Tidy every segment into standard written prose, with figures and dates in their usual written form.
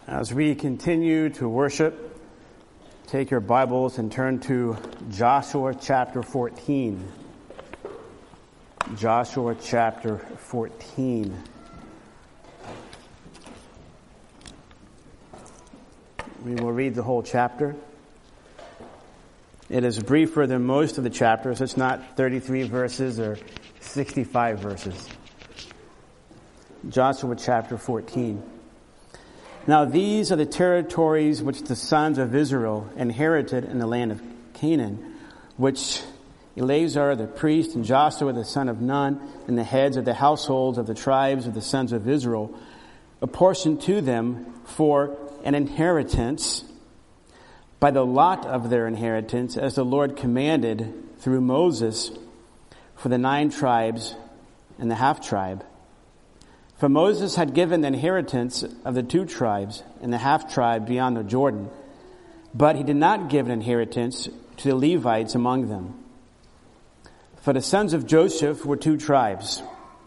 As we continue to worship, take your Bibles and turn to Joshua chapter 14. Joshua chapter 14. We will read the whole chapter. It is briefer than most of the chapters. It's not 33 verses or 65 verses. Joshua chapter 14. Now these are the territories which the sons of Israel inherited in the land of Canaan, which Eleazar the priest and Joshua the son of Nun and the heads of the households of the tribes of the sons of Israel apportioned to them for an inheritance by the lot of their inheritance, as the Lord commanded through Moses, for the 9 tribes and the half-tribe. For Moses had given the inheritance of the 2 tribes and the half-tribe beyond the Jordan, but he did not give an inheritance to the Levites among them. For the sons of Joseph were 2 tribes,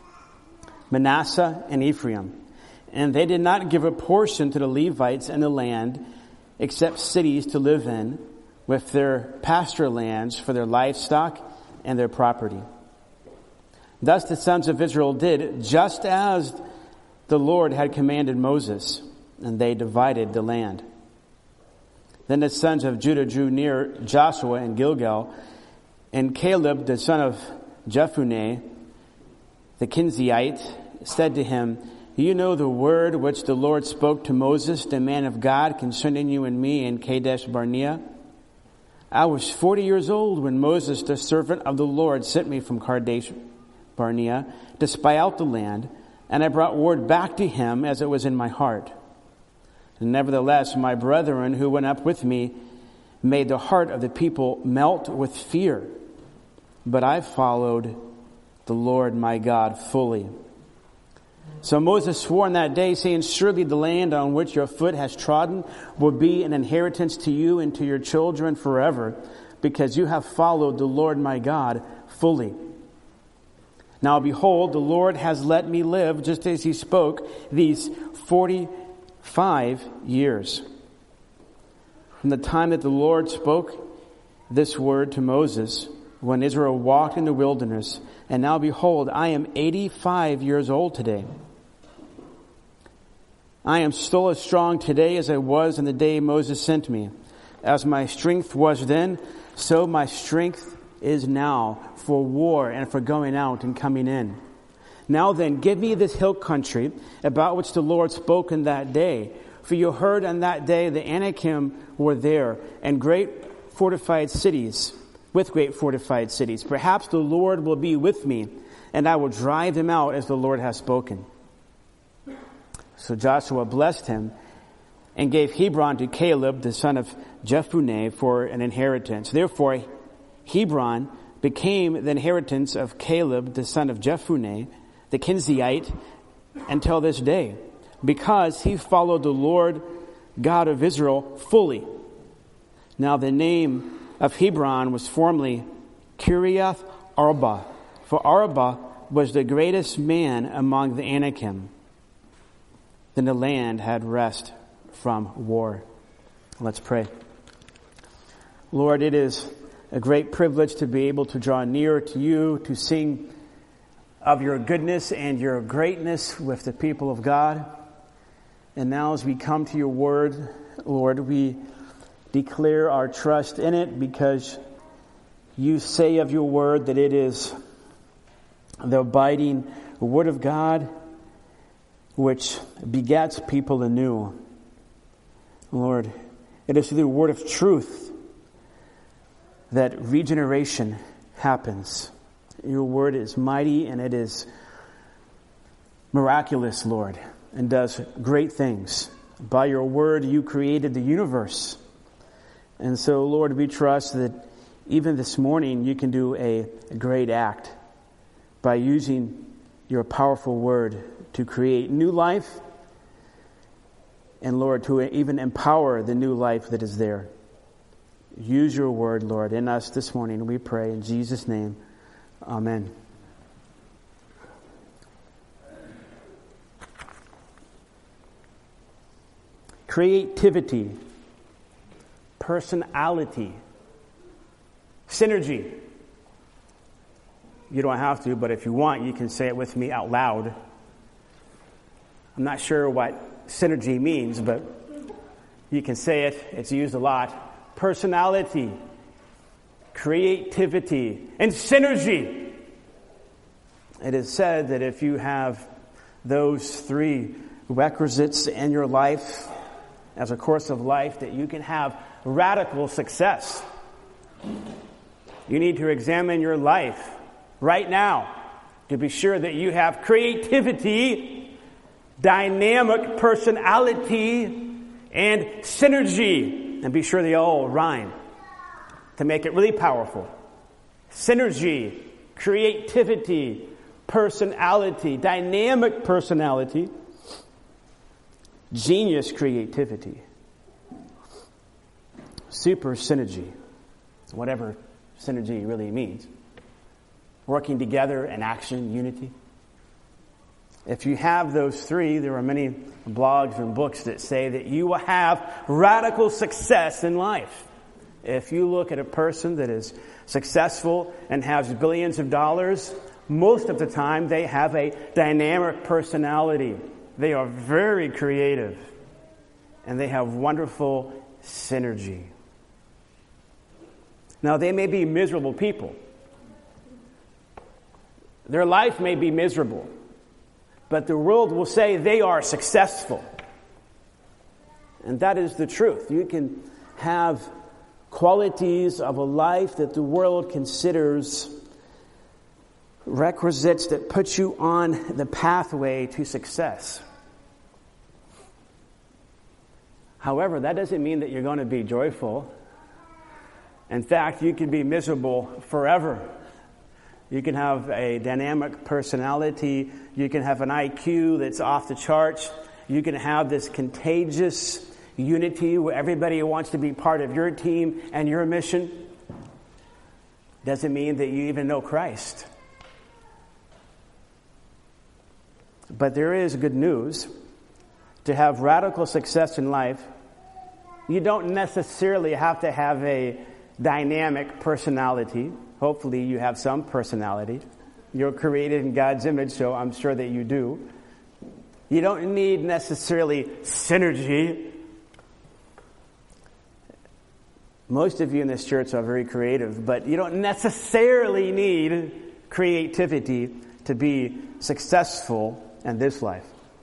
Manasseh and Ephraim, and they did not give a portion to the Levites in the land except cities to live in, with their pasture lands for their livestock and their property. Thus the sons of Israel did just as the Lord had commanded Moses, and they divided the land. Then the sons of Judah drew near Joshua in Gilgal, and Caleb the son of Jephunneh, the Kenizzite, said to him, "You know the word which the Lord spoke to Moses, the man of God, concerning you and me in Kadesh Barnea? I was 40 years old when Moses, the servant of the Lord, sent me from Kadesh Barnea to spy out the land, and I brought word back to him as it was in my heart. And nevertheless, my brethren who went up with me made the heart of the people melt with fear. But I followed the Lord my God fully. So Moses swore on that day, saying, Surely the land on which your foot has trodden will be an inheritance to you and to your children forever, because you have followed the Lord my God fully. Now behold, the Lord has let me live just as he spoke these 45 years. From the time that the Lord spoke this word to Moses, when Israel walked in the wilderness, and now behold, I am 85 years old today. I am still as strong today as I was in the day Moses sent me. As my strength was then, so my strength is now for war and for going out and coming in. Now then, give me this hill country about which the Lord spoke in that day. For you heard on that day the Anakim were there, and great fortified cities, with great fortified cities. Perhaps the Lord will be with me, and I will drive them out as the Lord has spoken." So Joshua blessed him and gave Hebron to Caleb, the son of Jephunneh, for an inheritance. Therefore, Hebron became the inheritance of Caleb, the son of Jephunneh, the Kenizzite, until this day, because he followed the Lord God of Israel fully. Now the name of Hebron was formerly Kiriath Arba, for Arba was the greatest man among the Anakim. Then the land had rest from war. Let's pray. Lord, it is a great privilege to be able to draw near to you, to sing of your goodness and your greatness with the people of God. And now as we come to your word, Lord, we declare our trust in it, because you say of your word that it is the abiding word of God which begets people anew. Lord, it is through the word of truth that regeneration happens. Your word is mighty and it is miraculous, Lord, and does great things. By your word, you created the universe. And so, Lord, we trust that even this morning you can do a great act by using your powerful word to create new life, and Lord, to even empower the new life that is there. Use your word, Lord, in us this morning, we pray in Jesus' name. Amen. creativity, personality, synergy. You don't have to, but if you want, you can say it with me out loud. I'm not sure what synergy means, but you can say it. It's used a lot. Personality, creativity, and synergy. It is said that if you have those three requisites in your life, as a course of life, that you can have radical success. You need to examine your life right now to be sure that you have creativity, dynamic personality, and synergy. And be sure they all rhyme to make it really powerful. Synergy, creativity, personality, dynamic personality, genius creativity, super synergy, whatever synergy really means. Working together in action, unity. If you have those three, there are many blogs and books that say that you will have radical success in life. If you look at a person that is successful and has billions of dollars, most of the time they have a dynamic personality. They are very creative, and they have wonderful synergy. Now, they may be miserable people. Their life may be miserable, but the world will say they are successful. And that is the truth. You can have qualities of a life that the world considers requisites that put you on the pathway to success. However, that doesn't mean that you're going to be joyful. In fact, you can be miserable forever. You can have a dynamic personality. You can have an IQ that's off the charts. You can have this contagious unity where everybody wants to be part of your team and your mission. Doesn't mean that you even know Christ. But there is good news. To have radical success in life, you don't necessarily have to have a dynamic personality. Hopefully you have some personality. You're created in God's image, so I'm sure that you do. You don't need necessarily synergy. Most of you in this church are very creative, but you don't necessarily need creativity to be successful in this life,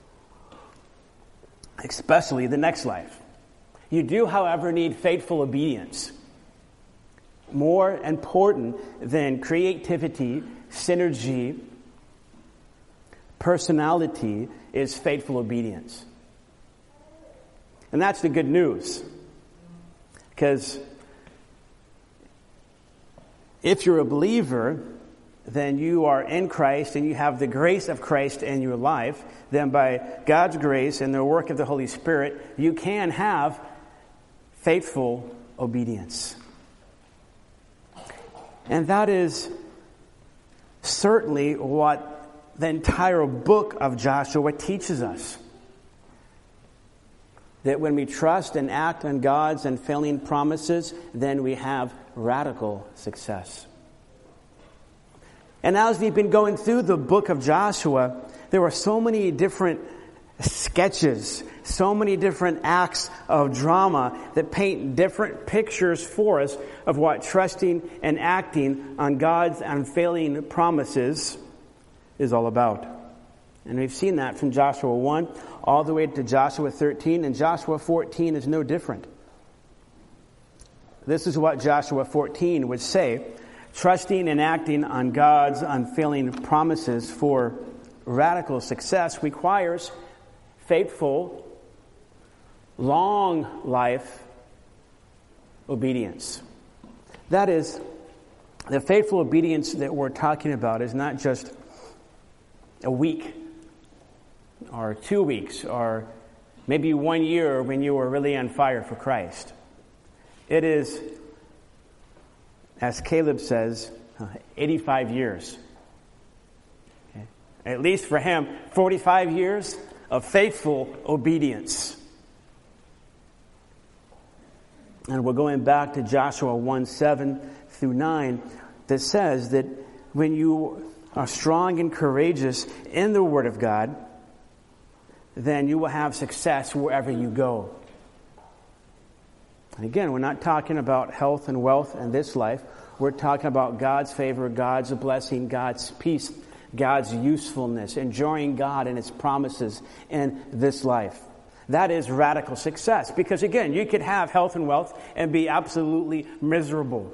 especially the next life. You do, however, need faithful obedience. More important than creativity, synergy, personality is faithful obedience. And that's the good news. Because if you're a believer, then you are in Christ and you have the grace of Christ in your life. Then by God's grace and the work of the Holy Spirit, you can have faithful obedience. And that is certainly what the entire book of Joshua teaches us. That when we trust and act on God's unfailing promises, then we have radical success. And as we've been going through the book of Joshua, there were so many different sketches, so many different acts of drama that paint different pictures for us of what trusting and acting on God's unfailing promises is all about. And we've seen that from Joshua 1 all the way to Joshua 13, and Joshua 14 is no different. This is what Joshua 14 would say. Trusting and acting on God's unfailing promises for radical success requires faithful, long life obedience. That is, the faithful obedience that we're talking about is not just a week or 2 weeks or maybe 1 year when you were really on fire for Christ. It is, as Caleb says, 85 years. Okay. At least for him, 45 years of faithful obedience. And we're going back to Joshua 1:7 through 9 that says that when you are strong and courageous in the Word of God, then you will have success wherever you go. And again, we're not talking about health and wealth in this life. We're talking about God's favor, God's blessing, God's peace, God's usefulness, enjoying God and His promises in this life. That is radical success. Because again, you could have health and wealth and be absolutely miserable.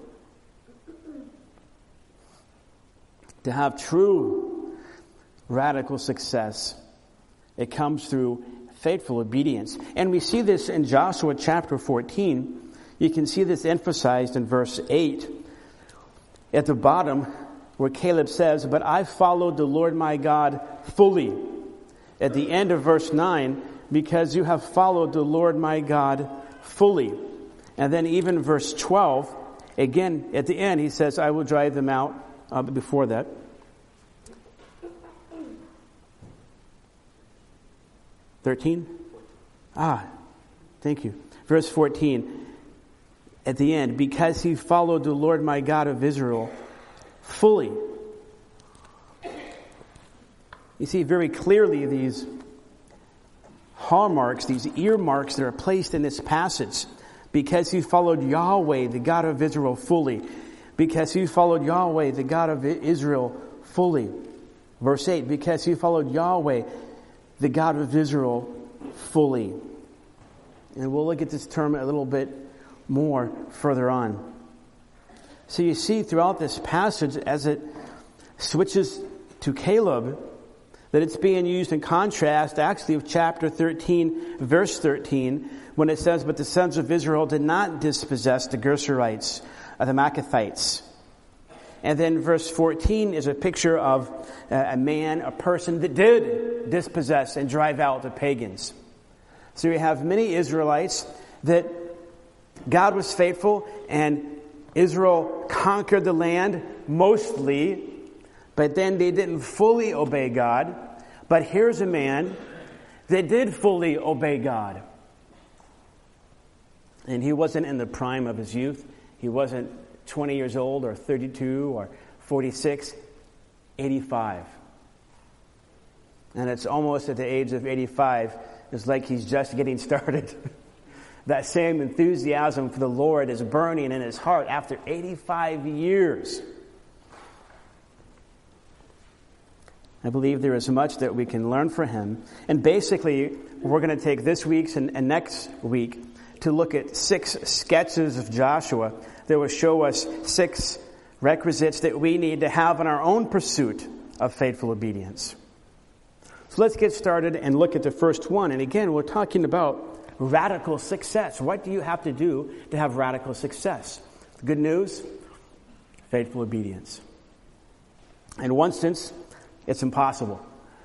To have true radical success, it comes through faithful obedience. And we see this in Joshua chapter 14. You can see this emphasized in verse 8. At the bottom, where Caleb says, "But I followed the Lord my God fully." At the end of verse 9, "Because you have followed the Lord my God fully." And then even verse 12, again, at the end, he says, "I will drive them out." Before that, "13? Thank you. Verse 14, at the end, "Because he followed the Lord my God of Israel fully." You see very clearly these hallmarks, these earmarks that are placed in this passage. Because he followed Yahweh, the God of Israel, fully. Because he followed Yahweh, the God of Israel, fully. Verse 8, "Because he followed Yahweh, the God of Israel, fully." And we'll look at this term a little bit more further on. So you see throughout this passage, as it switches to Caleb, that it's being used in contrast actually of chapter 13, verse 13, when it says, "But the sons of Israel did not dispossess the Gershurites, the Maccathites." And then verse 14 is a picture of a man, a person that did dispossess and drive out the pagans. So we have many Israelites that God was faithful and Israel conquered the land mostly, but then they didn't fully obey God. But here's a man that did fully obey God. And he wasn't in the prime of his youth. He wasn't 20 years old or 32 or 46, 85. And it's almost at the age of 85, it's like he's just getting started. That same enthusiasm for the Lord is burning in his heart after 85 years. I believe there is much that we can learn from him. And basically, we're going to take this week's and next week to look at 6 sketches of Joshua that will show us 6 requisites that we need to have in our own pursuit of faithful obedience. So let's get started and look at the first one. And again, we're talking about radical success. What do you have to do to have radical success? The good news, faithful obedience. In one sense, it's impossible.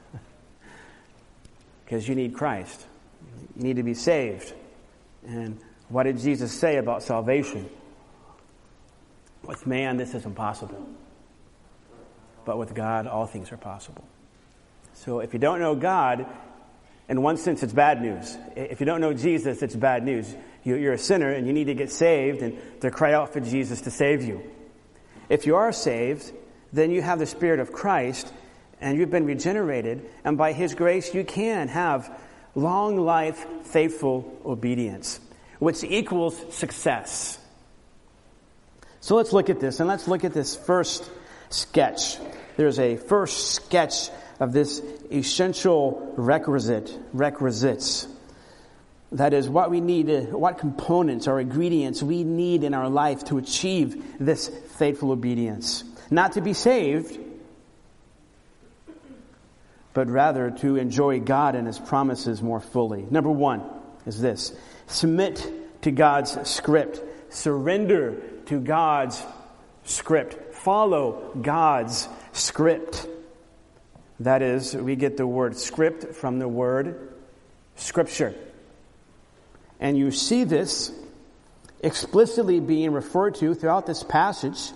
Because you need Christ. You need to be saved. And what did Jesus say about salvation? With man, this is impossible. But with God, all things are possible. So if you don't know God, in one sense, it's bad news. If you don't know Jesus, it's bad news. You're a sinner and you need to get saved and to cry out for Jesus to save you. If you are saved, then you have the Spirit of Christ and you've been regenerated. And by His grace, you can have long life, faithful obedience, which equals success. So let's look at this, and let's look at this first sketch. There's a first sketch of this essential requisites. That is what we need, what components or ingredients we need in our life to achieve this faithful obedience. Not to be saved, but rather to enjoy God and His promises more fully. Number 1 is this: submit to God's script. Surrender to God's script. Follow God's script. That is, we get the word script from the word scripture. And you see this explicitly being referred to throughout this passage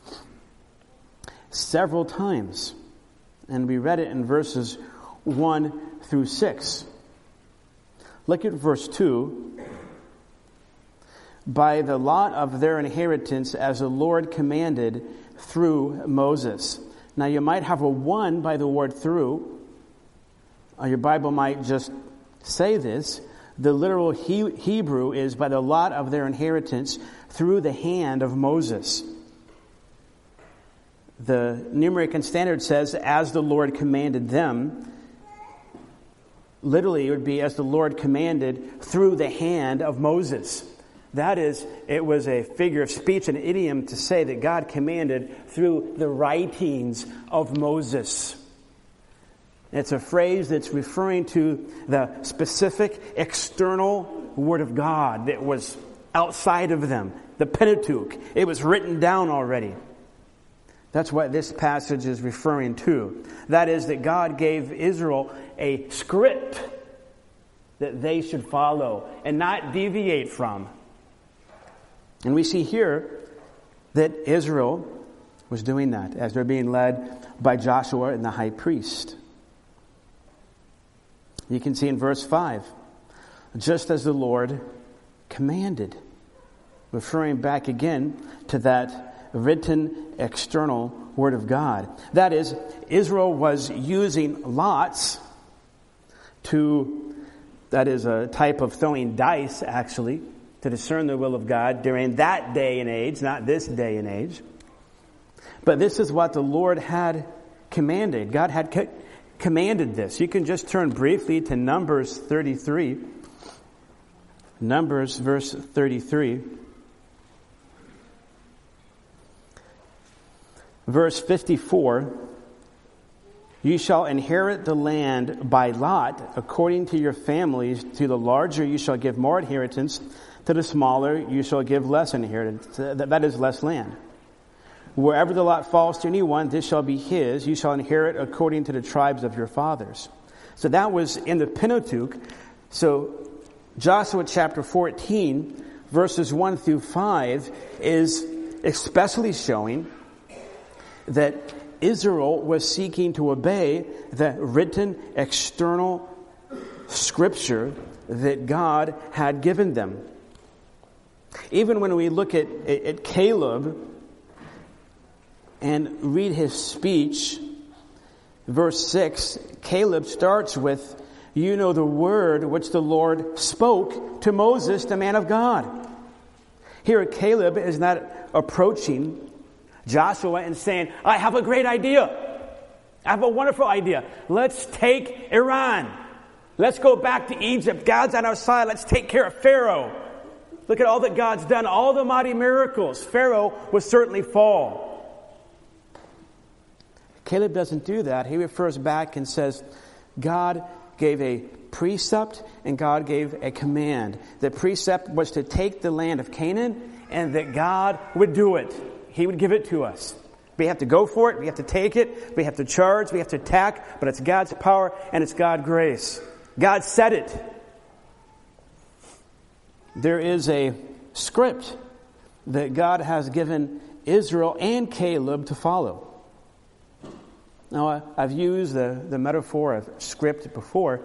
several times. And we read it in verses 1 through 6. Look at verse 2. by the lot of their inheritance as the Lord commanded through Moses. Now you might have a 1 by the word through. Your Bible might just say this. The literal Hebrew is by the lot of their inheritance through the hand of Moses. The New American Standard says, as the Lord commanded them. Literally, it would be as the Lord commanded through the hand of Moses. That is, it was a figure of speech, an idiom to say that God commanded through the writings of Moses. It's a phrase that's referring to the specific external Word of God that was outside of them, the Pentateuch. It was written down already. That's what this passage is referring to. That is, that God gave Israel a script that they should follow and not deviate from. And we see here that Israel was doing that as they're being led by Joshua and the high priest. You can see in verse 5, just as the Lord commanded, referring back again to that written external Word of God. That is, Israel was using lots that is a type of throwing dice, actually, to discern the will of God during that day and age, not this day and age. But this is what the Lord had commanded. God had commanded this. You can just turn briefly to Numbers 33. Numbers verse 33. Verse 54. You shall inherit the land by lot according to your families. To the larger you shall give more inheritance. To the smaller you shall give less inheritance. That is less land. Wherever the lot falls to anyone, this shall be his. You shall inherit according to the tribes of your fathers. So that was in the Pentateuch. So Joshua chapter 14, verses 1 through 5, is especially showing that Israel was seeking to obey the written external scripture that God had given them. Even when we look at Caleb and read his speech, verse 6, Caleb starts with, you know the word which the Lord spoke to Moses, the man of God. Here Caleb is not approaching Joshua and saying, I have a great idea. I have a wonderful idea. Let's take Iran. Let's go back to Egypt. God's on our side. Let's take care of Pharaoh. Look at all that God's done, all the mighty miracles. Pharaoh will certainly fall. Caleb doesn't do that. He refers back and says, God gave a precept and God gave a command. The precept was to take the land of Canaan and that God would do it. He would give it to us. We have to go for it. We have to take it. We have to charge. We have to attack. But it's God's power and it's God's grace. God said it. There is a script that God has given Israel and Caleb to follow. Now, I've used the metaphor of script before.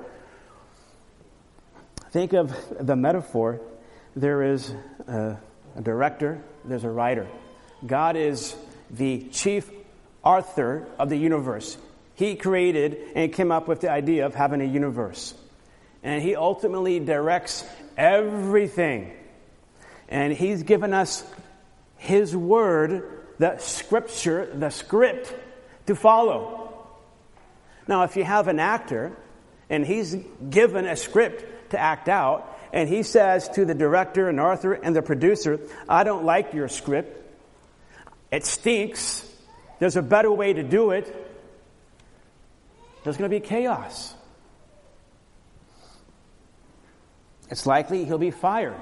Think of the metaphor. There is a director, there's a writer. God is the chief author of the universe. He created and came up with the idea of having a universe. And He ultimately directs everything. And He's given us His word, the scripture, the script to follow. Now, if you have an actor and he's given a script to act out, and he says to the director and author and the producer, I don't like your script. It stinks. There's a better way to do it. There's going to be chaos. It's likely he'll be fired.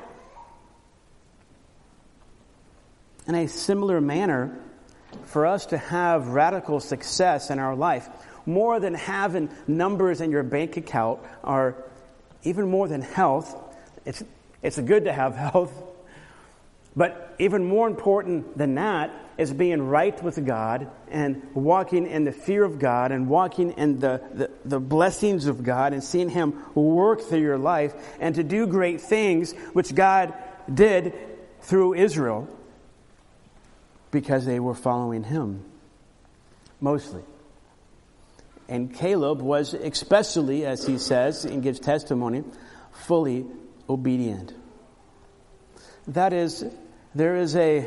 In a similar manner, for us to have radical success in our life, more than having numbers in your bank account, or even more than health, it's good to have health, but even more important than that is being right with God and walking in the fear of God and walking in the blessings of God and seeing Him work through your life and to do great things, which God did through Israel because they were following him, mostly. And Caleb was especially, as he says and gives testimony, fully obedient. That is, there is a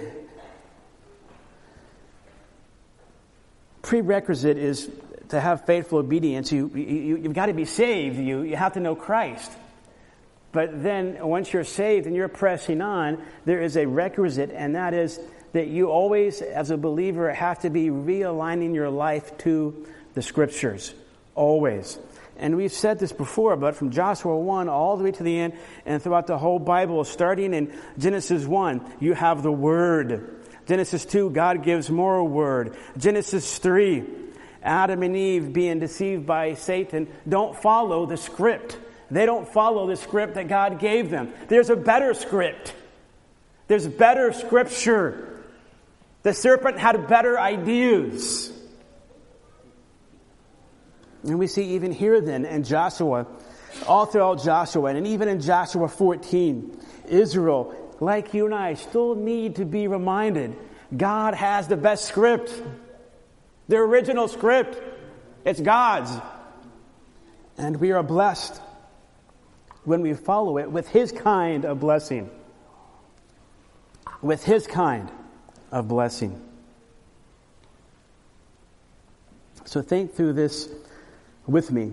prerequisite is to have faithful obedience. You've got to be saved. You have to know Christ. But then once you're saved and you're pressing on, there is a requisite, and that is that you always, as a believer, have to be realigning your life to the Scriptures. Always. And we've said this before, but from Joshua 1 all the way to the end and throughout the whole Bible, starting in Genesis 1, you have the Word. Genesis 2, God gives more Word. Genesis 3, Adam and Eve being deceived by Satan don't follow the script. They don't follow the script that God gave them. There's a better script. There's better Scripture. The serpent had better ideas. And we see even here then in Joshua, all throughout Joshua, and even in Joshua 14, Israel, like you and I, still need to be reminded, God has the best script. The original script. It's God's. And we are blessed when we follow it with His kind of blessing. With His kind of blessing. So think through this with me.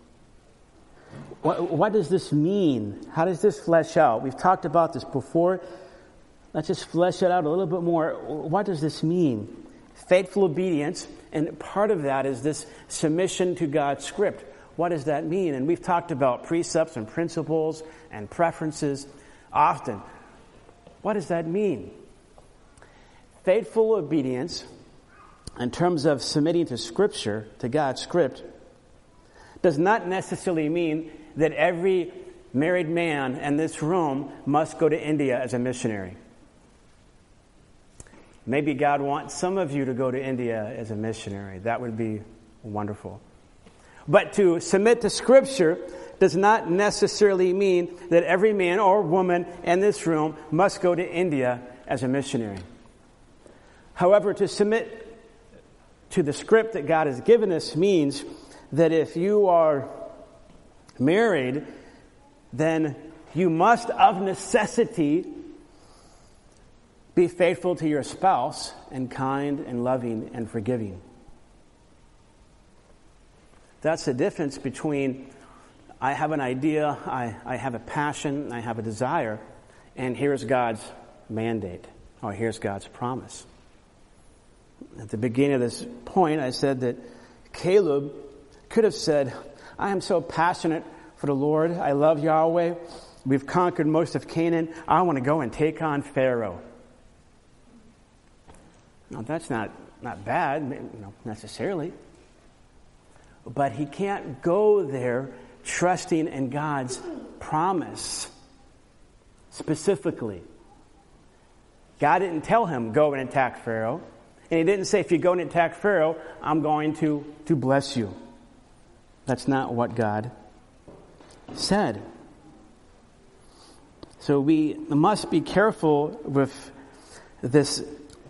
What does this mean? How does this flesh out? We've talked about this before. Let's just flesh it out a little bit more. What does this mean? Faithful obedience, and part of that is this submission to God's script. What does that mean? And we've talked about precepts and principles and preferences often. What does that mean? Faithful obedience, in terms of submitting to Scripture, to God's script, does not necessarily mean that every married man in this room must go to India as a missionary. Maybe God wants some of you to go to India as a missionary. That would be wonderful. But to submit to Scripture does not necessarily mean that every man or woman in this room must go to India as a missionary. However, to submit to the script that God has given us means that if you are married, then you must of necessity be faithful to your spouse and kind and loving and forgiving. That's the difference between I have an idea, I have a passion, I have a desire, and here's God's mandate, or here's God's promise. At the beginning of this point, I said that Caleb could have said, I am so passionate for the Lord. I love Yahweh. We've conquered most of Canaan. I want to go and take on Pharaoh. Now, that's not bad, necessarily. But he can't go there trusting in God's promise specifically. God didn't tell him, go and attack Pharaoh. And he didn't say, if you go and attack Pharaoh, I'm going to bless you. That's not what God said. So we must be careful with this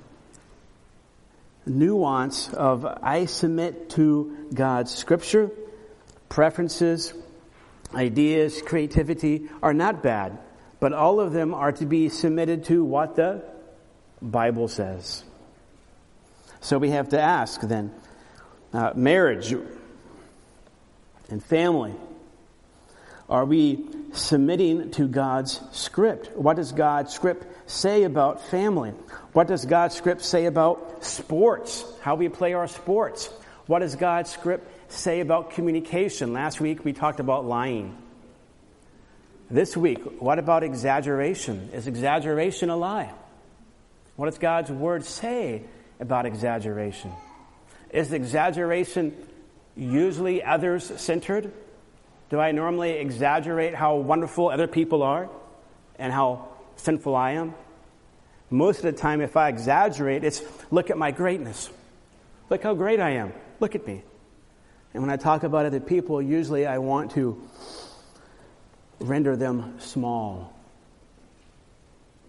nuance of I submit to God's Scripture. Preferences, ideas, creativity are not bad, but all of them are to be submitted to what the Bible says. So we have to ask then, marriage and family, are we submitting to God's script? What does God's script say about family? What does God's script say about sports? How we play our sports? What does God's script say about communication? Last week we talked about lying. This week, what about exaggeration? Is exaggeration a lie? What does God's word say about exaggeration? Is exaggeration usually others-centered? Do I normally exaggerate how wonderful other people are and how sinful I am? Most of the time, if I exaggerate, it's look at my greatness. Look how great I am. Look at me. And when I talk about other people, usually I want to render them small.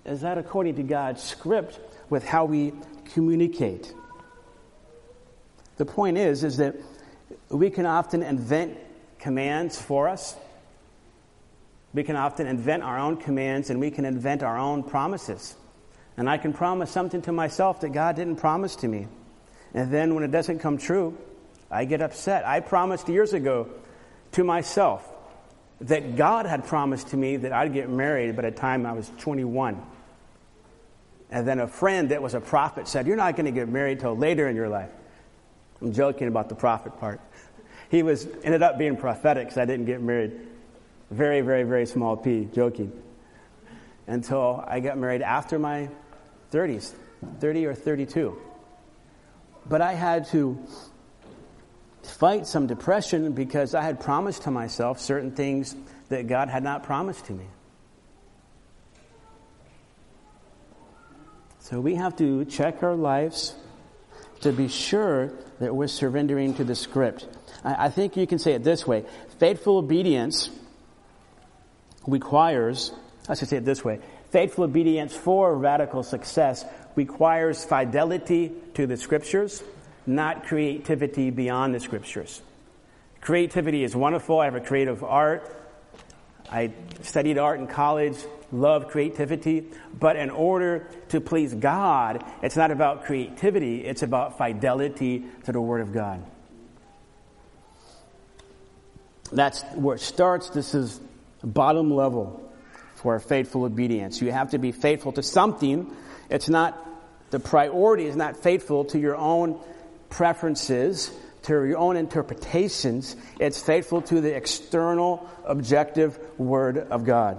Is that according to God's script with how we communicate? The point is that we can often invent commands for us. We can often invent our own commands, and we can invent our own promises. And I can promise something to myself that God didn't promise to me. And then when it doesn't come true, I get upset. I promised years ago to myself that God had promised to me that I'd get married by the time I was 21. And then a friend that was a prophet said, "You're not going to get married till later in your life." I'm joking about the prophet part. He ended up being prophetic because I didn't get married. Very, very, very small p, joking. Until I got married after my 30s, 30 or 32. But I had to fight some depression because I had promised to myself certain things that God had not promised to me. So we have to check our lives to be sure that we're surrendering to the script. I think you can say it this way. Faithful obedience requires, I should say it this way. Faithful obedience for radical success requires fidelity to the scriptures, not creativity beyond the scriptures. Creativity is wonderful. I have a creative art. I studied art in college, love creativity. But in order to please God, it's not about creativity, it's about fidelity to the Word of God. That's where it starts. This is bottom level for faithful obedience. You have to be faithful to something. It's not, the priority is not faithful to your own preferences, to your own interpretations. It's faithful to the external, objective Word of God.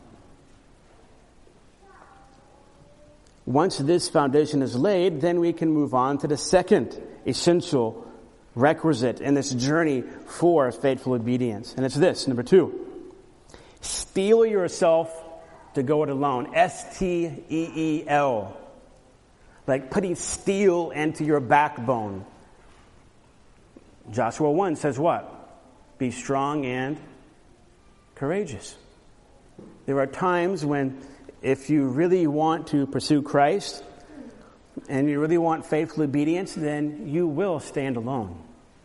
Once this foundation is laid, then we can move on to the second essential requisite in this journey for faithful obedience. And it's this, number 2. Steel yourself to go it alone. S-T-E-E-L. Like putting steel into your backbone. Joshua 1 says what? Be strong and courageous. There are times when if you really want to pursue Christ and you really want faithful obedience, then you will stand alone.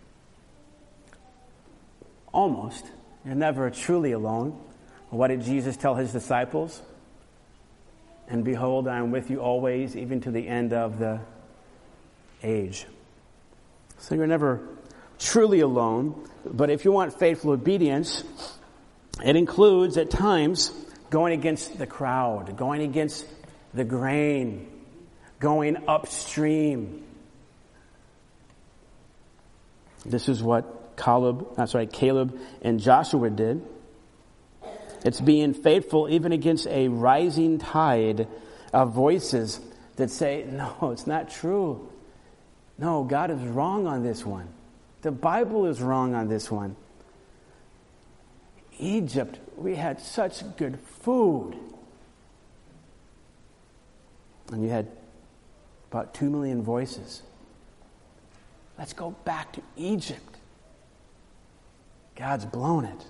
Almost. You're never truly alone. What did Jesus tell his disciples? And behold, I am with you always, even to the end of the age. So you're never truly alone. But if you want faithful obedience, it includes at times going against the crowd, going against the grain, going upstream. This is what Caleb and Joshua did. It's being faithful even against a rising tide of voices that say, no, it's not true. No, God is wrong on this one. The Bible is wrong on this one. Egypt, we had such good food. And you had about 2 million voices. Let's go back to Egypt. God's blown it.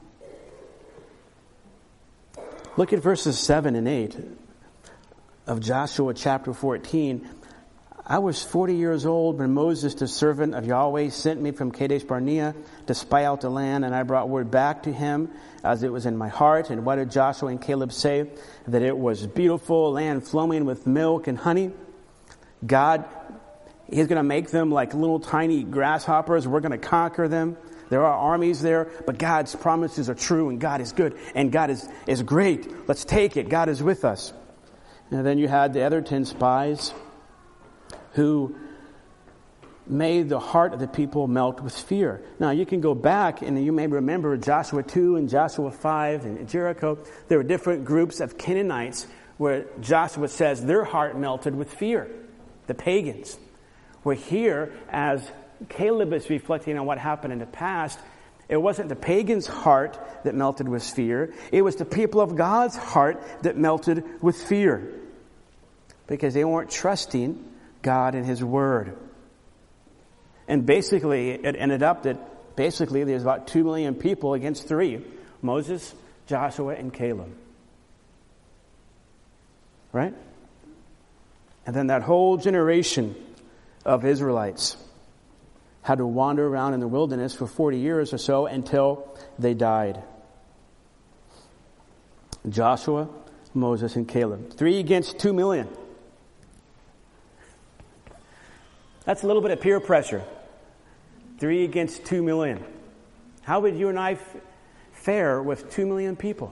Look at verses 7 and 8 of Joshua chapter 14. I was 40 years old when Moses, the servant of Yahweh, sent me from Kadesh Barnea to spy out the land, and I brought word back to him as it was in my heart. And what did Joshua and Caleb say? That it was beautiful, land flowing with milk and honey. God, He's going to make them like little tiny grasshoppers. We're going to conquer them. There are armies there, but God's promises are true, and God is good, and God is great. Let's take it. God is with us. And then you had the other 10 spies who made the heart of the people melt with fear. Now, you can go back, and you may remember Joshua 2 and Joshua 5 and Jericho. There were different groups of Canaanites where Joshua says their heart melted with fear, the pagans. We're here as Caleb is reflecting on what happened in the past. It wasn't the pagan's heart that melted with fear. It was the people of God's heart that melted with fear. Because they weren't trusting God and His Word. And basically, it ended up that basically there's about 2 million people against 3. Moses, Joshua, and Caleb. right? And then that whole generation of Israelites had to wander around in the wilderness for 40 years or so until they died. Joshua, Moses, and Caleb. 3 against 2 million. That's a little bit of peer pressure. 3 against 2 million. How would you and I fare with 2 million people?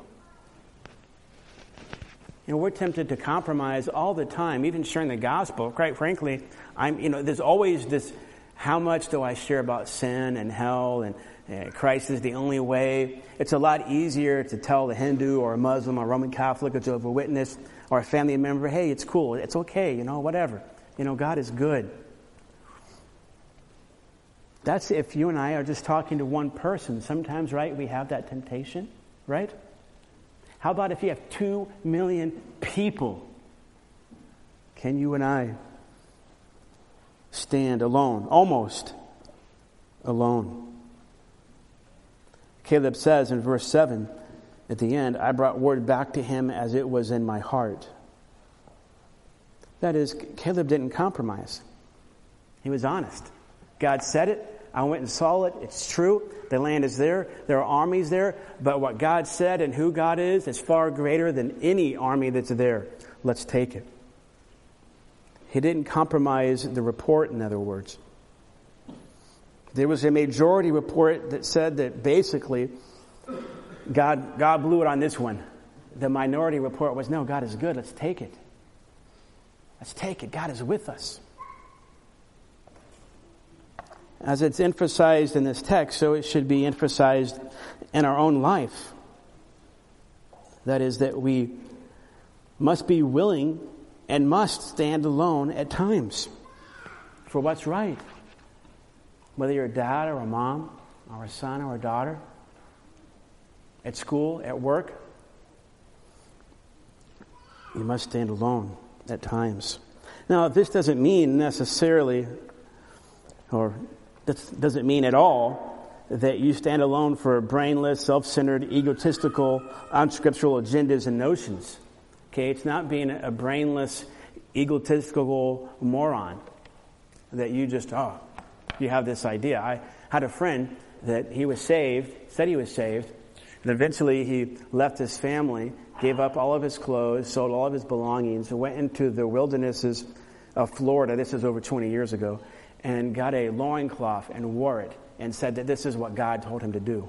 We're tempted to compromise all the time, even sharing the gospel. Quite frankly, there's always this, how much do I share about sin and hell and Christ is the only way? It's a lot easier to tell the Hindu or a Muslim or Roman Catholic or Jehovah's Witness or a family member, hey, it's cool, it's okay, whatever. God is good. That's if you and I are just talking to one person. Sometimes, right, we have that temptation, right? How about if you have 2 million people? Can you and I stand alone, almost alone? Caleb says in verse 7 at the end, I brought word back to him as it was in my heart. That is, Caleb didn't compromise. He was honest. God said it. I went and saw it. It's true. The land is there. There are armies there. But what God said and who God is far greater than any army that's there. Let's take it. He didn't compromise the report, in other words. There was a majority report that said that basically God blew it on this one. The minority report was, no, God is good. Let's take it. Let's take it. God is with us. As it's emphasized in this text, so it should be emphasized in our own life. That is, that we must be willing and must stand alone at times for what's right. Whether you're a dad or a mom or a son or a daughter, at school, at work, you must stand alone at times. Now, this doesn't mean necessarily, or that doesn't mean at all, that you stand alone for brainless, self-centered, egotistical, unscriptural agendas and notions. Okay, it's not being a brainless, egotistical moron that you just, you have this idea. I had a friend that he was saved, said he was saved, and eventually he left his family, gave up all of his clothes, sold all of his belongings, and went into the wildernesses of Florida. This is over 20 years ago. And got a loincloth and wore it and said that this is what God told him to do.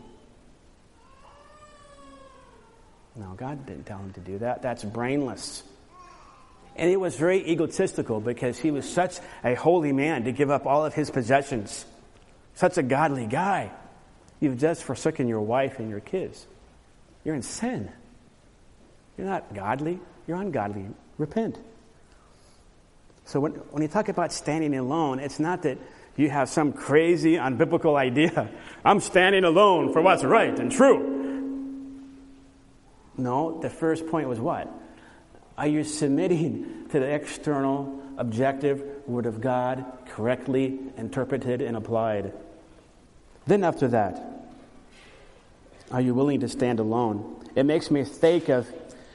No, God didn't tell him to do that. That's brainless. And it was very egotistical because he was such a holy man to give up all of his possessions. Such a godly guy. You've just forsaken your wife and your kids. You're in sin. You're not godly. You're ungodly. Repent. So when you talk about standing alone, it's not that you have some crazy, unbiblical idea. I'm standing alone for what's right and true. No, the first point was what? Are you submitting to the external, objective Word of God, correctly interpreted and applied? Then after that, are you willing to stand alone? It makes me think of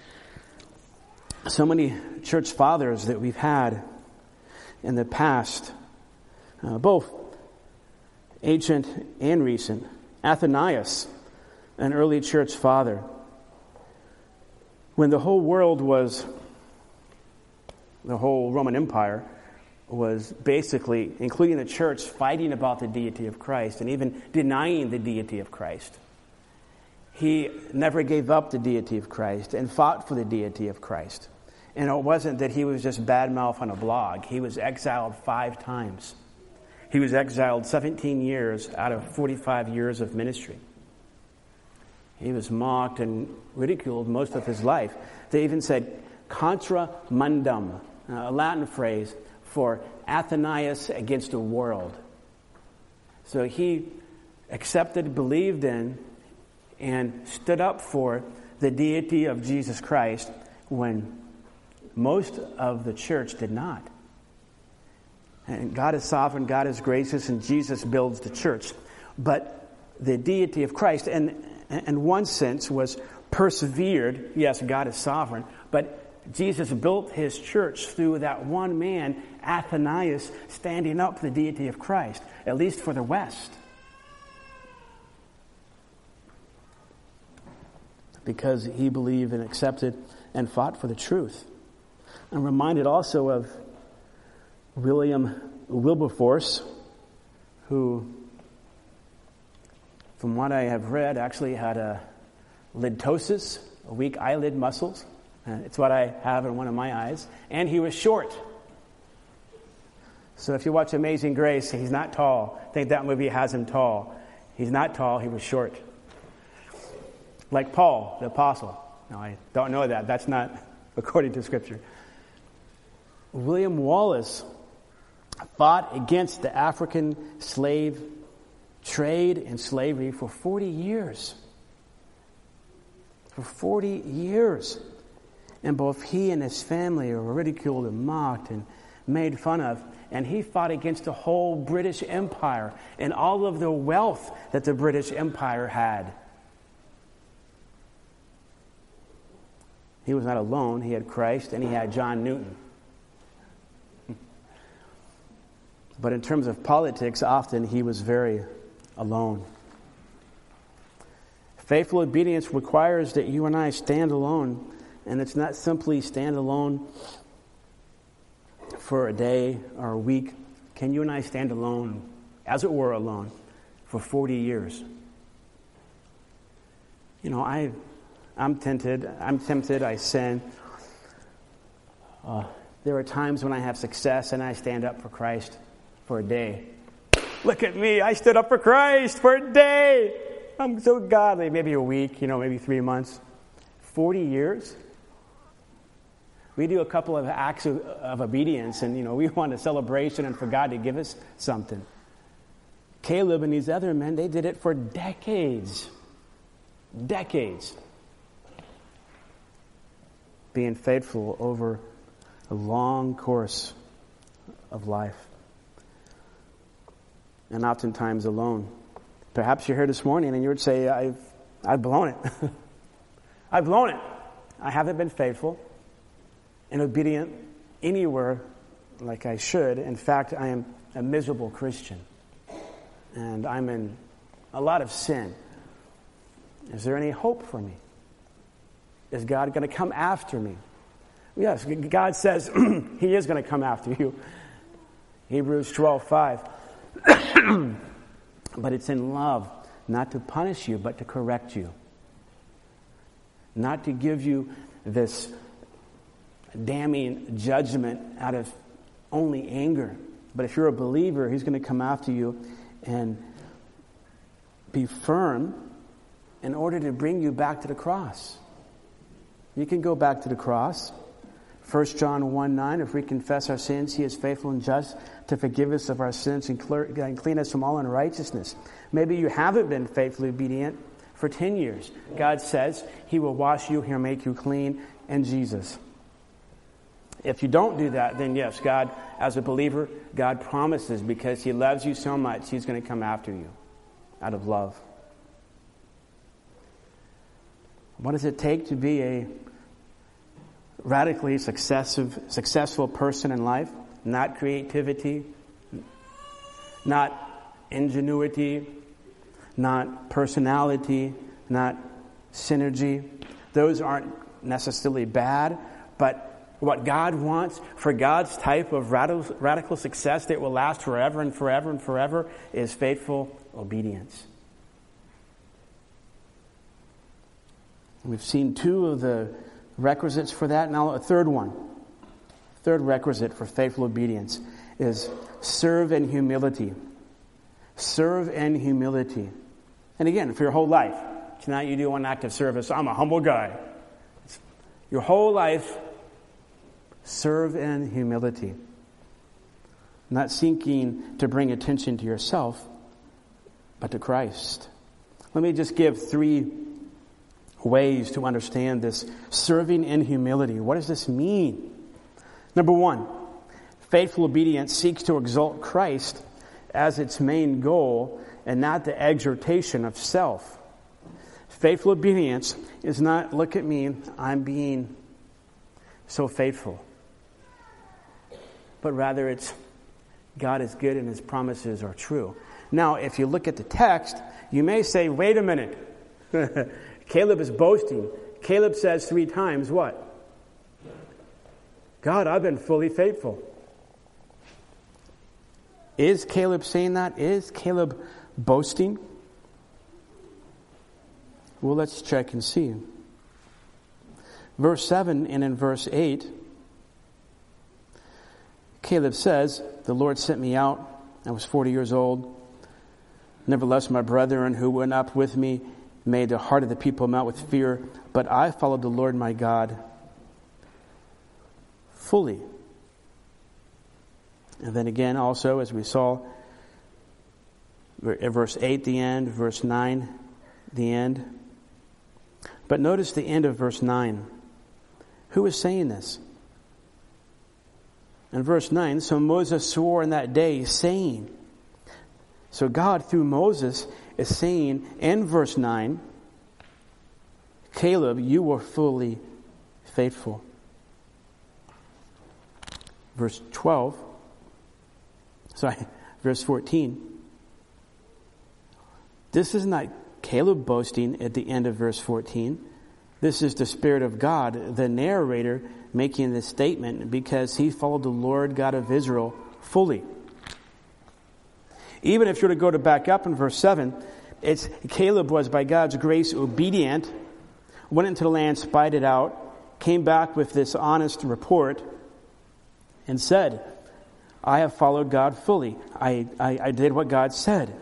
so many church fathers that we've had in the past, both ancient and recent. Athanasius, an early church father. When the whole world was, the whole Roman Empire was basically, including the church, fighting about the deity of Christ and even denying the deity of Christ. He never gave up the deity of Christ and fought for the deity of Christ. And it wasn't that he was just bad mouth on a blog. He was exiled 5 times. He was exiled 17 years out of 45 years of ministry. He was mocked and ridiculed most of his life. They even said contra mundum, a Latin phrase for Athanasius against the world. So he accepted, believed in, and stood up for the deity of Jesus Christ when most of the church did not. And God is sovereign, God is gracious, and Jesus builds the church. But the deity of Christ, in one sense, was persevered. Yes, God is sovereign, but Jesus built his church through that one man, Athanasius, standing up for the deity of Christ, at least for the West. Because he believed and accepted and fought for the truth. I'm reminded also of William Wilberforce, who, from what I have read, actually had a lidosis, a weak eyelid muscles. It's what I have in one of my eyes. And he was short. So if you watch Amazing Grace, he's not tall. I think that movie has him tall. He's not tall, he was short. Like Paul, the apostle. No, I don't know that. That's not according to Scripture. William Wallace fought against the African slave trade and slavery for 40 years. For 40 years. And both he and his family were ridiculed and mocked and made fun of. And he fought against the whole British Empire and all of the wealth that the British Empire had. He was not alone. He had Christ and he had John Newton. But in terms of politics, often he was very alone. Faithful obedience requires that you and I stand alone. And it's not simply stand alone for a day or a week. Can you and I stand alone, as it were alone, for 40 years? You know, I'm tempted, I sin. There are times when I have success and I stand up for Christ for a day. Look at me, I stood up for Christ for a day. I'm so godly. Maybe a week, maybe 3 months. 40 years? We do a couple of acts of obedience and, we want a celebration and for God to give us something. Caleb and these other men, they did it for decades. Decades. Being faithful over a long course of life. And oftentimes alone. Perhaps you're here this morning and you would say, I've blown it. I've blown it. I haven't been faithful and obedient anywhere like I should. In fact, I am a miserable Christian. And I'm in a lot of sin. Is there any hope for me? Is God going to come after me? Yes, God says He is going to come after you. Hebrews 12:5. But it's in love, not to punish you, but to correct you. Not to give you this damning judgment out of only anger. But if you're a believer, He's going to come after you and be firm in order to bring you back to the cross. You can go back to the cross. 1 John 1:9, if we confess our sins, He is faithful and just to forgive us of our sins and clean us from all unrighteousness. Maybe you haven't been faithfully obedient for 10 years. God says He will wash you, He'll make you clean in Jesus. If you don't do that, then yes, God, as a believer, God promises because He loves you so much, He's going to come after you out of love. What does it take to be a radically successful person in life? Not creativity, not ingenuity, not personality, not synergy. Those aren't necessarily bad, but what God wants for God's type of radical success that will last forever and forever and forever is faithful obedience. We've seen two of the requisites for that. Now a third one. Third requisite for faithful obedience is serve in humility. Serve in humility. And again, for your whole life. Tonight you do one act of service. I'm a humble guy. Your whole life, serve in humility. Not seeking to bring attention to yourself, but to Christ. Let me just give 3 ways to understand this serving in humility. What does this mean? Number 1, faithful obedience seeks to exalt Christ as its main goal and not the exhortation of self. Faithful obedience is not, look at me, I'm being so faithful. But rather it's God is good and his promises are true. Now, if you look at the text, you may say, wait a minute. Caleb is boasting. Caleb says 3 times what? God, I've been fully faithful. Is Caleb saying that? Is Caleb boasting? Well, let's check and see. Verse 7 and in verse 8, Caleb says, the Lord sent me out. I was 40 years old. Nevertheless, my brethren who went up with me made the heart of the people melt with fear. But I followed the Lord my God fully. And then again, also, as we saw, verse 8, the end, verse 9, the end. But notice the end of verse 9. Who is saying this? In verse 9, so Moses swore in that day, saying. So God, through Moses, is saying in verse 9, Caleb, you were fully faithful. Verse 14. This is not Caleb boasting at the end of verse 14. This is the Spirit of God, the narrator, making this statement because he followed the Lord God of Israel fully. Even if you were to go to back up in verse 7, it's Caleb was by God's grace obedient, went into the land, spied it out, came back with this honest report, and said, I have followed God fully. I did what God said.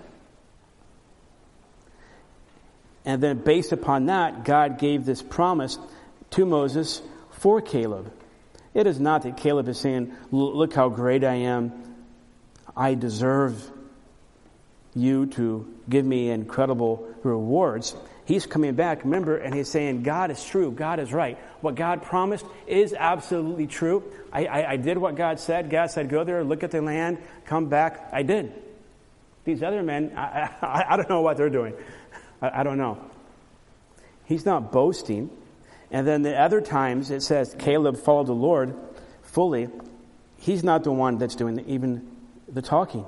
And then based upon that, God gave this promise to Moses for Caleb. It is not that Caleb is saying, look how great I am. I deserve you to give me incredible rewards. He's coming back, remember, and he's saying, God is true. God is right. What God promised is absolutely true. I did what God said. God said, go there, look at the land, come back. I did. These other men, I don't know what they're doing. I don't know. He's not boasting. And then the other times it says Caleb followed the Lord fully. He's not the one that's doing even the talking.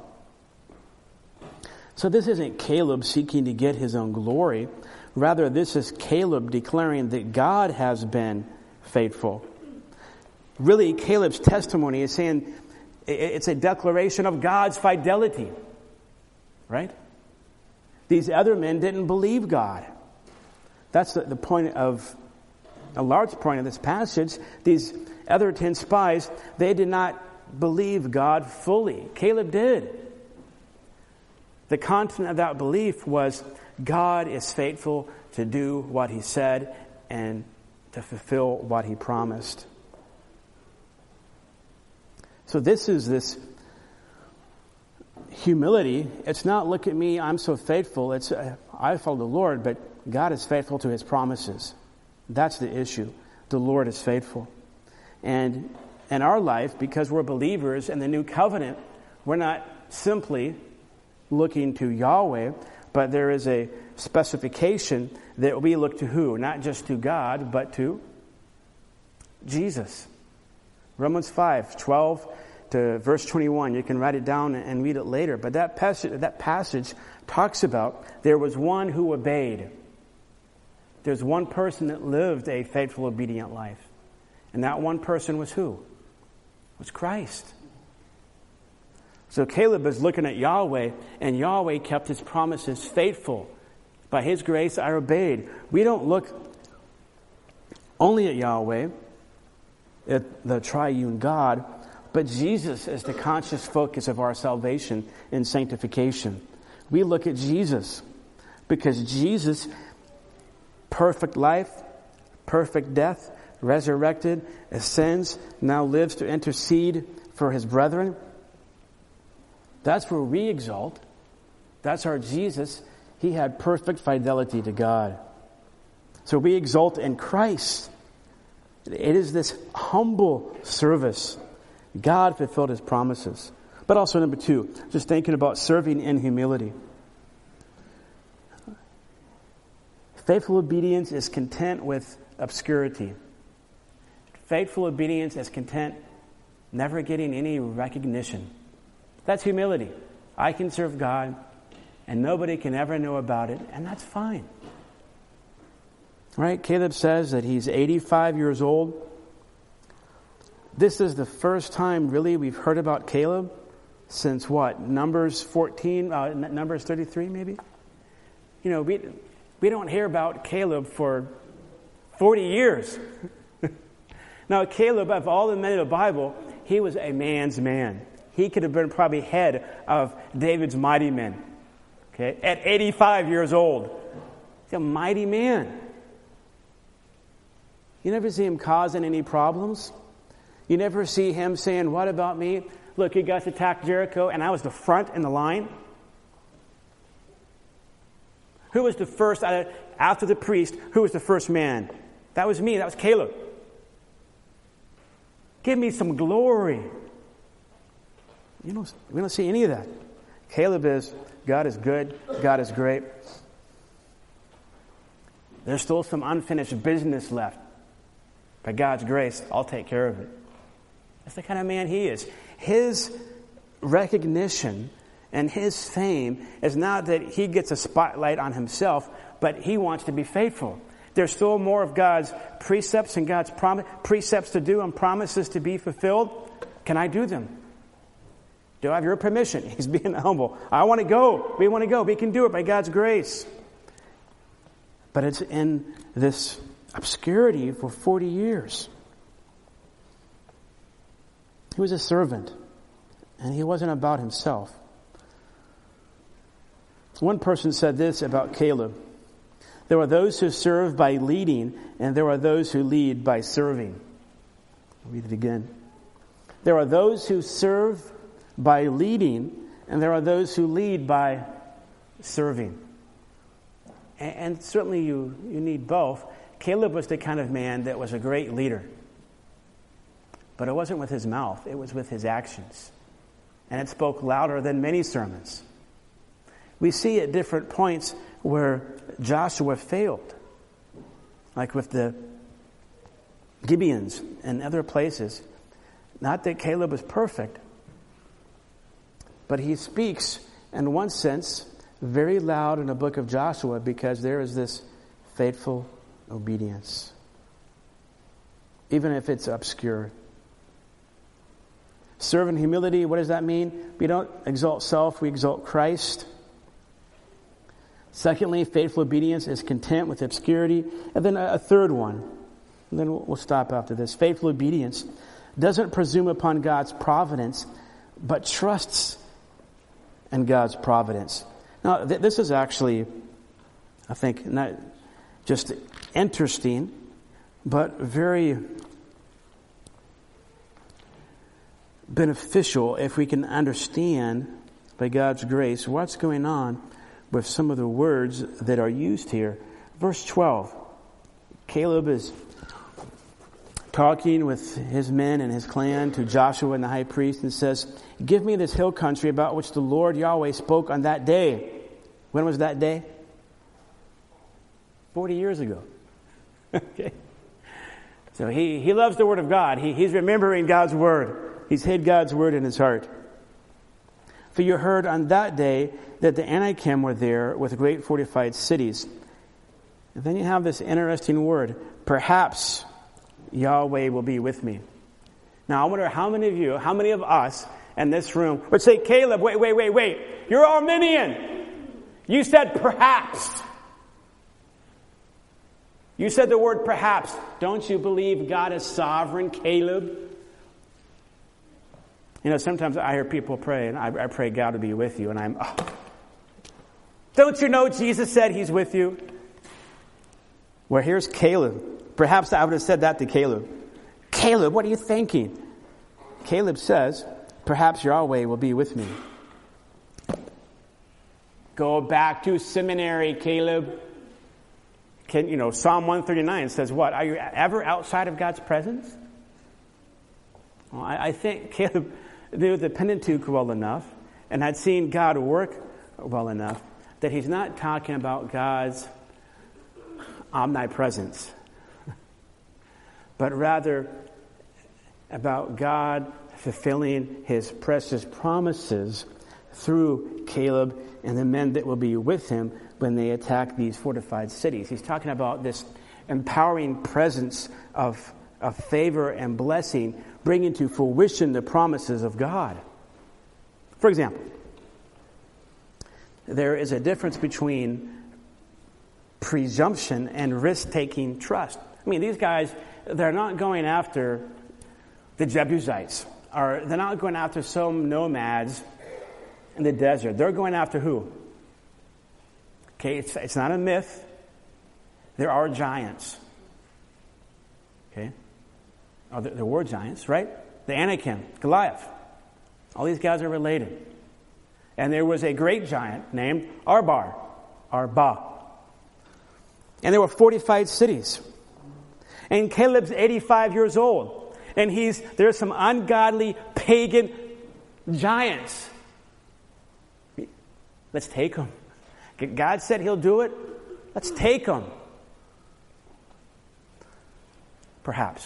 So this isn't Caleb seeking to get his own glory. Rather, this is Caleb declaring that God has been faithful. Really, Caleb's testimony is saying it's a declaration of God's fidelity. Right? These other men didn't believe God. That's the point of, a large point of this passage. These other 10 spies, they did not believe God fully. Caleb did. The content of that belief was God is faithful to do what he said and to fulfill what he promised. So this is this humility. It's not, look at me, I'm so faithful. It's, I follow the Lord, but God is faithful to his promises. That's the issue. The Lord is faithful. And in our life, because we're believers in the new covenant, we're not simply looking to Yahweh, but there is a specification that we look to who? Not just to God, but to Jesus. Romans 5:12 to verse 21. You can write it down and read it later. But that passage talks about there was one who obeyed. There's one person that lived a faithful, obedient life. And that one person was who? It was Christ. So Caleb is looking at Yahweh, and Yahweh kept his promises faithful. By his grace I obeyed. We don't look only at Yahweh, at the triune God, but Jesus is the conscious focus of our salvation and sanctification. We look at Jesus because Jesus, perfect life, perfect death, resurrected, ascends, now lives to intercede for his brethren. That's where we exalt. That's our Jesus. He had perfect fidelity to God. So we exalt in Christ. It is this humble service. God fulfilled his promises. But also number 2, just thinking about serving in humility. Faithful obedience is content with obscurity. Faithful obedience is content, never getting any recognition. That's humility. I can serve God, and nobody can ever know about it, and that's fine. Right? Caleb says that he's 85 years old. This is the first time, really, we've heard about Caleb since what? Numbers 14, Numbers 33, maybe? You know, we don't hear about Caleb for 40 years. Now, Caleb, of all the men of the Bible, he was a man's man. He could have been probably head of David's mighty men. Okay, at 85 years old. He's a mighty man. You never see him causing any problems. You never see him saying, what about me? Look, you guys attacked Jericho and I was the front in the line. Who was the first, after the priest, who was the first man? That was me, that was Caleb. Give me some glory. We don't see any of that. Caleb is, God is good, God is great. There's still some unfinished business left. By God's grace, I'll take care of it. That's the kind of man he is. His recognition and his fame is not that he gets a spotlight on himself, but he wants to be faithful. There's still more of God's precepts and God's precepts to do and promises to be fulfilled. Can I do them? Do I have your permission? He's being humble. I want to go. We want to go. We can do it by God's grace. But it's in this obscurity for 40 years. He was a servant, and he wasn't about himself. One person said this about Caleb. There are those who serve by leading, and there are those who lead by serving. I'll read it again. There are those who serve by leading, and there are those who lead by serving. And certainly you need both. Caleb was the kind of man that was a great leader. But it wasn't with his mouth, it was with his actions. And it spoke louder than many sermons. We see at different points where Joshua failed. Like with the Gibeons and other places. Not that Caleb was perfect, but he speaks, in one sense, very loud in the book of Joshua because there is this faithful obedience. Even if it's obscure. Servant humility, what does that mean? We don't exalt self, we exalt Christ. Secondly, faithful obedience is content with obscurity. And then a third one, and then we'll stop after this. Faithful obedience doesn't presume upon God's providence, but trusts in God's providence. Now, this is actually, I think, not just interesting, but very beneficial if we can understand, by God's grace, what's going on with some of the words that are used here. Verse 12, Caleb is talking with his men and his clan to Joshua and the high priest and says, give me this hill country about which the Lord Yahweh spoke on that day. When was that day? 40 years ago. Okay. So he loves the Word of God. He's remembering God's Word. He's hid God's Word in his heart. For you heard on that day that the Anakim were there with great fortified cities. And then you have this interesting word, perhaps Yahweh will be with me. Now I wonder how many of us in this room would say, Caleb, wait. You're Arminian. You said perhaps. You said the word perhaps. Don't you believe God is sovereign, Caleb? You know, sometimes I hear people pray, and I pray God to be with you, and don't you know Jesus said He's with you? Well, here's Caleb. Perhaps I would have said that to Caleb. Caleb, what are you thinking? Caleb says, perhaps Yahweh will be with me. Go back to seminary, Caleb. Psalm 139 says what? Are you ever outside of God's presence? Well, I think Caleb knew the Pentateuch well enough and had seen God work well enough that he's not talking about God's omnipresence, but rather about God fulfilling his precious promises through Caleb and the men that will be with him when they attack these fortified cities. He's talking about this empowering presence of favor and blessing, bringing to fruition the promises of God. For example, there is a difference between presumption and risk-taking trust. I mean, these guys, they're not going after the Jebusites, or they're not going after some nomads in the desert. They're going after who? Okay, it's not a myth. There are giants. Okay? Oh, there were giants, right? The Anakim, Goliath. All these guys are related. And there was a great giant named Arba. And there were fortified cities. And Caleb's 85 years old. And there's some ungodly pagan giants. Let's take them. God said he'll do it. Let's take them. Perhaps.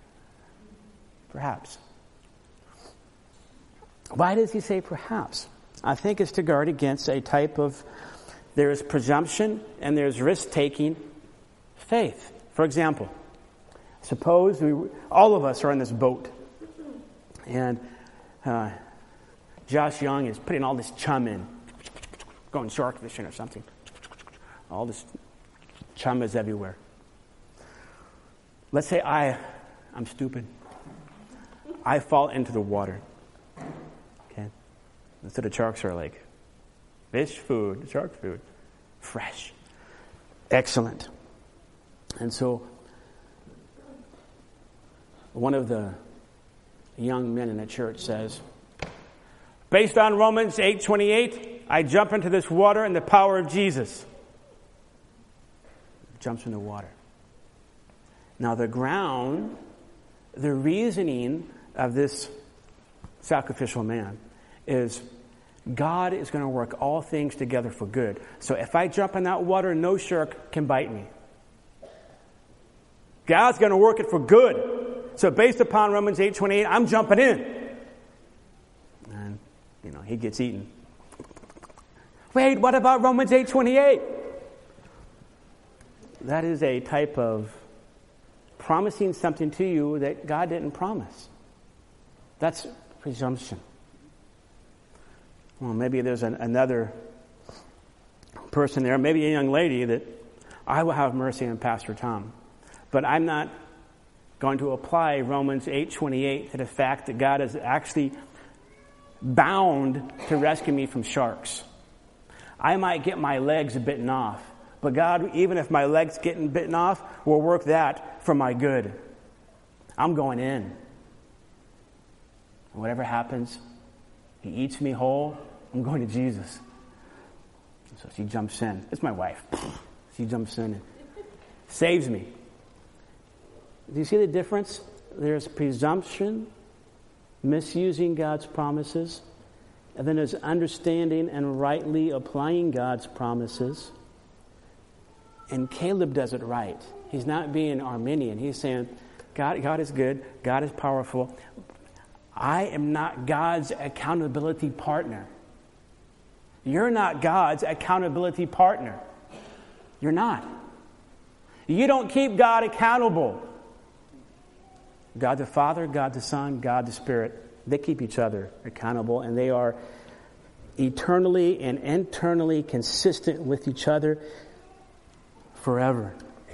Why does he say perhaps? I think it's to guard against a type of, there is presumption and there's risk-taking faith. For example, suppose all of us are in this boat and Josh Young is putting all this chum in, going shark fishing or something. All this chum is everywhere. Let's say I'm stupid. I fall into the water. Okay? And so the sharks are like, fish food, shark food, fresh, excellent. And so one of the young men in the church says, based on Romans 8:28, I jump into this water in the power of Jesus. Jumps in the water. Now the reasoning of this sacrificial man is God is going to work all things together for good. So if I jump in that water, no shark can bite me. God's going to work it for good. So based upon Romans 8:28, I'm jumping in. And, he gets eaten. Wait, what about Romans 8:28? That is a type of promising something to you that God didn't promise. That's presumption. Well, maybe there's another person there, maybe a young lady that I will have mercy on Pastor Tom. But I'm not going to apply Romans 8:28 to the fact that God is actually bound to rescue me from sharks. I might get my legs bitten off, but God, even if my legs getting bitten off, will work that for my good. I'm going in. Whatever happens, he eats me whole, I'm going to Jesus. So she jumps in. It's my wife. She jumps in and saves me. Do you see the difference? There's presumption, misusing God's promises, and then there's understanding and rightly applying God's promises. And Caleb does it right. He's not being Arminian. He's saying, God is good, God is powerful. I am not God's accountability partner. You're not God's accountability partner. You're not. You don't keep God accountable. God the Father, God the Son, God the Spirit, they keep each other accountable, and they are eternally and internally consistent with each other forever.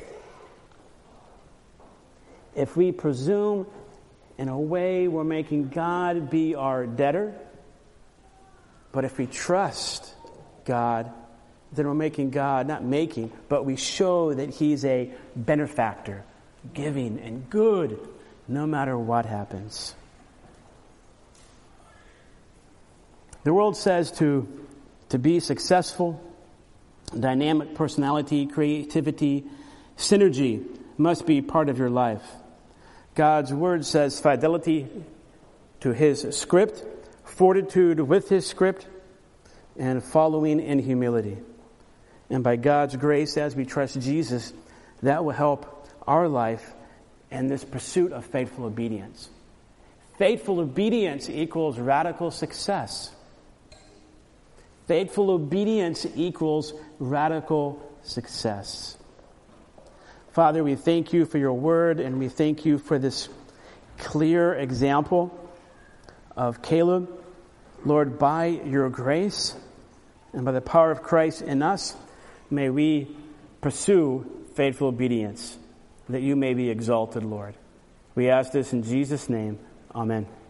If we presume in a way, we're making God be our debtor. But if we trust God, then we're making God, but we show that He's a benefactor, giving and good, no matter what happens. The world says to be successful, dynamic personality, creativity, synergy must be part of your life. God's Word says fidelity to His script, fortitude with His script, and following in humility. And by God's grace, as we trust Jesus, that will help our life in this pursuit of faithful obedience. faithful obedience equals radical success. Faithful obedience equals radical success. Father, we thank you for your word, and we thank you for this clear example of Caleb. Lord, by your grace and by the power of Christ in us, may we pursue faithful obedience, that you may be exalted, Lord. We ask this in Jesus' name. Amen.